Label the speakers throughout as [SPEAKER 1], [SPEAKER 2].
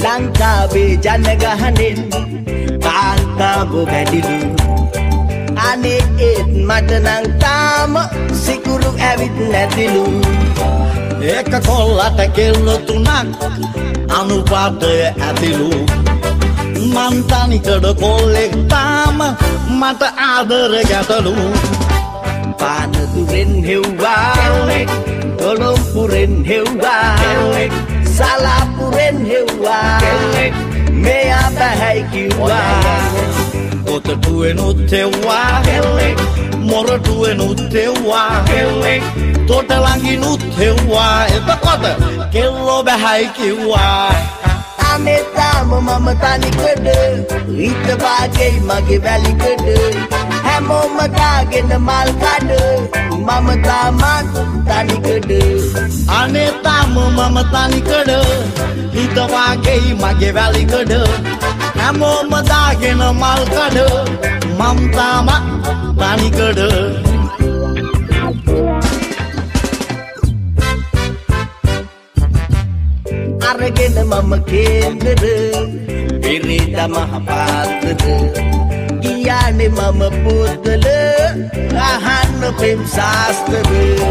[SPEAKER 1] ලංකාවේ ජනගහනෙන් කාන්තාව වැඩිලු අනේ ඒත් මට නම් තාම සිකුරු ඇවිත් නැතිලු
[SPEAKER 2] එක කොල්ලට කෙල්ල තුනක් අනුපාතය ඇතිලු මං තනිකඩ කොල්ලෙක් තාම මට ආදර ගැටලු
[SPEAKER 1] පානදුරෙන් හෙව්වා කොළොම්පුරෙන් හෙව්වා සලාපුරෙන් හෙව්වා මෙයා බැහැයි කිව්වා
[SPEAKER 2] කොතටුවෙනුත් හෙව්වා මොරටුවෙනුත් හෙව්වා තොටලඟිනුත් හෙව්වා එතකොට කෙල්ලෝ බැහැයි කිව්වා
[SPEAKER 1] අනේ තාම මම තනිකඩ ඊට වාගේ මගේ වැලිකඩ හැමෝම කාගෙන මල් කඩ මම තාමත් තනිකඩ
[SPEAKER 2] අනේ තාම මම තනිකඩ ඊට වාගේ මගේ වැලිකඩ හැමෝම දාගෙන මල් කඩ මම තාමත් තනිකඩ
[SPEAKER 1] අරගෙන මම කේන්දර පිරිත මහ පාත්‍ර ගියානේ මම පුතල අහන්න පෙම් ශාස්ත්‍ර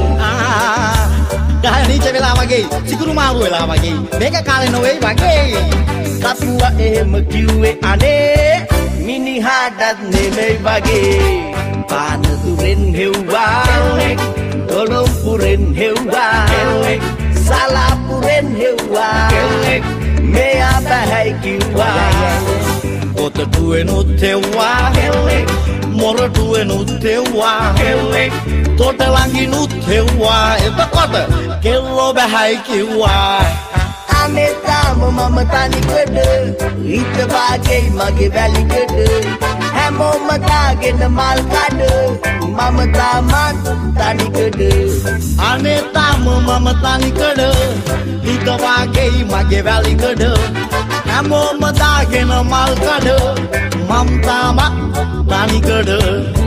[SPEAKER 2] ගහනීච වෙලා වගේ සිකුරු මාරු වෙලා වගේ මේක කාලේ නොවේ වගේ
[SPEAKER 1] කපුවා එහෙම කිව්වේ අනේ මිනිහාටත් නෙමෙයි වගේ පානදුරෙන් හෙව්වා කොළොම්පුරෙන් හෙව්වා සලාපුරෙන් හෙව්වා මෙයා බැහැයි කිව්වා
[SPEAKER 2] කොතටුවෙනුත් හෙව්වා මොරටුවෙනුත් හෙව්වා තොටලඟිනුත් හෙව්වා එතකොට කෙල්ලෝ බැහැයි කිව්වා
[SPEAKER 1] අනේ තාම මම තනිකඩ ඊට වාගේ මගේ වැලිකඩ හැමෝම කාගෙන මල් කඩ මම තාමත් තනිකඩ
[SPEAKER 2] අනේ තාම මම තනිකඩ ඊට වාගේ මගේ වැලිකඩ හැමෝම දාගෙන මල් කඩ මම තාමත් තනිකඩ